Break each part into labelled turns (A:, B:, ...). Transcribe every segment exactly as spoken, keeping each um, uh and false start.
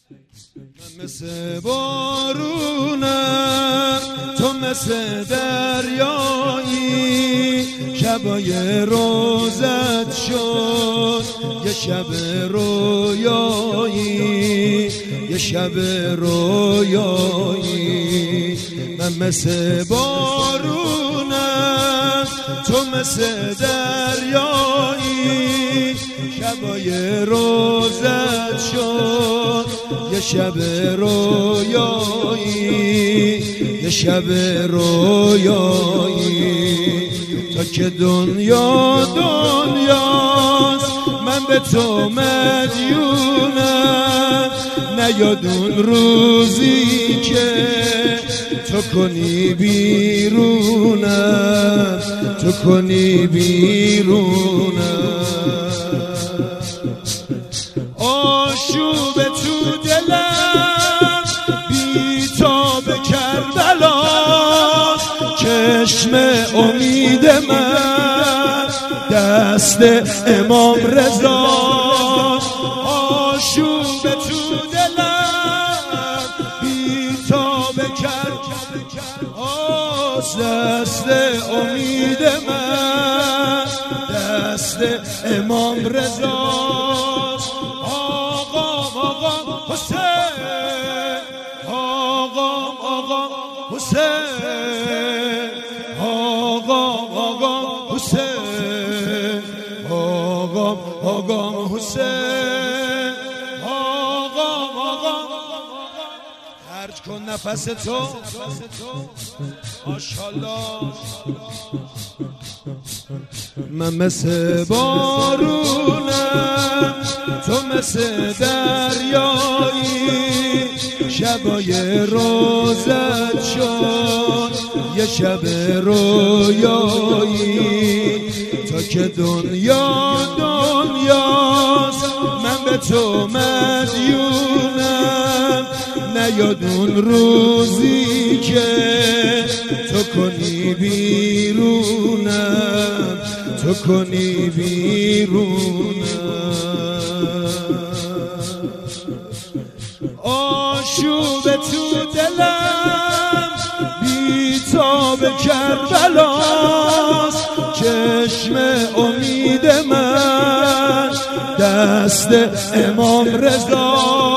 A: من مثل بارونم، تو مثل دریایی، شبای روزت شد یه شب رویایی، یه شب رویایی. من مثل بارونم، تو مثل دریایی، شبای روزت شد یه شب رویایی، یه شب رویایی. تا که دنیا دنیاست من به تو مدیونم، نیاد اون روزی که تو کنی بیرونم، تو کنی بیرونم. آشوب تو دلم بی تاب کربلاست، چشم امید من دست امام رضا. آشوب تو دلم بی تاب کربلاست، دست امید من دست امام رضا. حسین آقا آقا حسین، آقا آقا حسین، آقا آقا. خرج کن نفس تو ماشاءالله. من مثل بارونم، تو مثل دریایی، شبای روزت شد یه شب رویایی. تا که دنیا دنیاست من به تو مدیونم، نیاد اون روزی که تو کنی بیرونم، تو کنی بیرونم. آشوب تو دلم بی تاب کربلاست، چشم امید من دست امام رضا.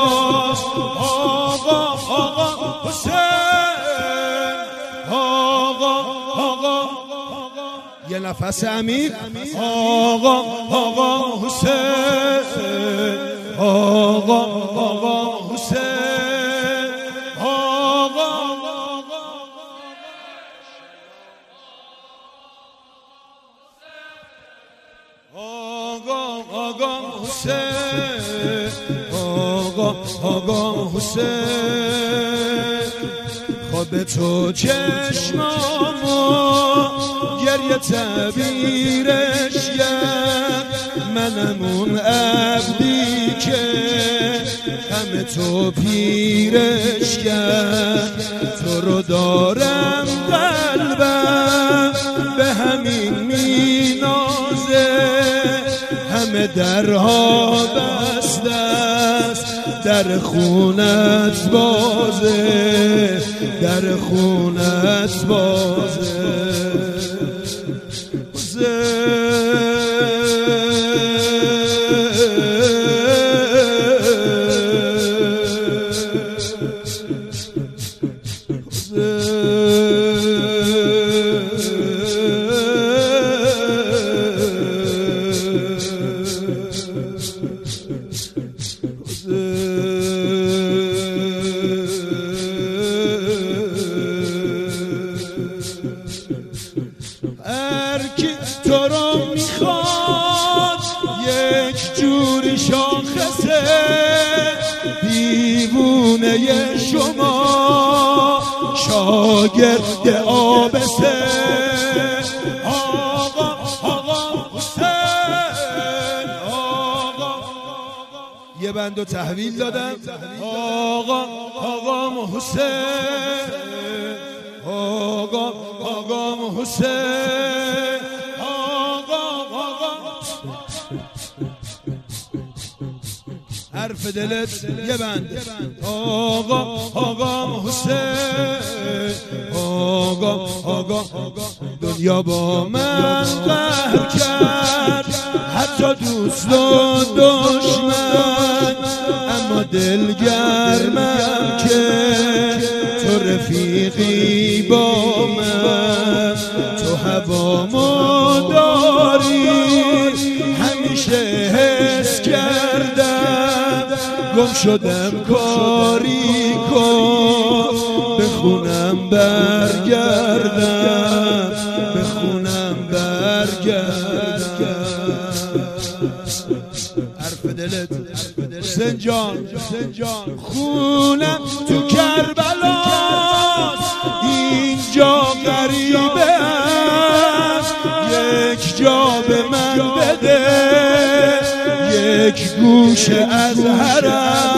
A: آقا آقا حسین، آقا آقا. یه نفس عمیق. آقا آقا حسین، آقا آقا حسین، آقا آقا آقا حسین، آقا آقا حسین. خواب تو چشمامو گریه تعبیرش کرد، منم اون عبدی که غم تو پیرش کرد. تو رو دارم قلبم به همین مینازه، همه درها بسته است در خونت بازه، در خونت بازه. هرکی تو رو میخواد یک جوری شاخصه، دیوونه شما شاگرد آبسه. آقا آقا حسین، آقا یه بندو تحویل دادم. آقا آقا حسین، آقا آقا حسین، آقا آقا. حرف دلت یه بند آقا آقا حسین آقا آقا دنیا با من قهر کرد حتی دوست و دشمن اما دلگرمم که تو رفیقی با من تو هوامو داری همیشه حس کردم گم شدم کاری کن بخونم برگردم بخونم برگردم حرف دلت حسین جان خونم تو کربلا اینجا غریبه یک جا به من بده یک گوشه از حرم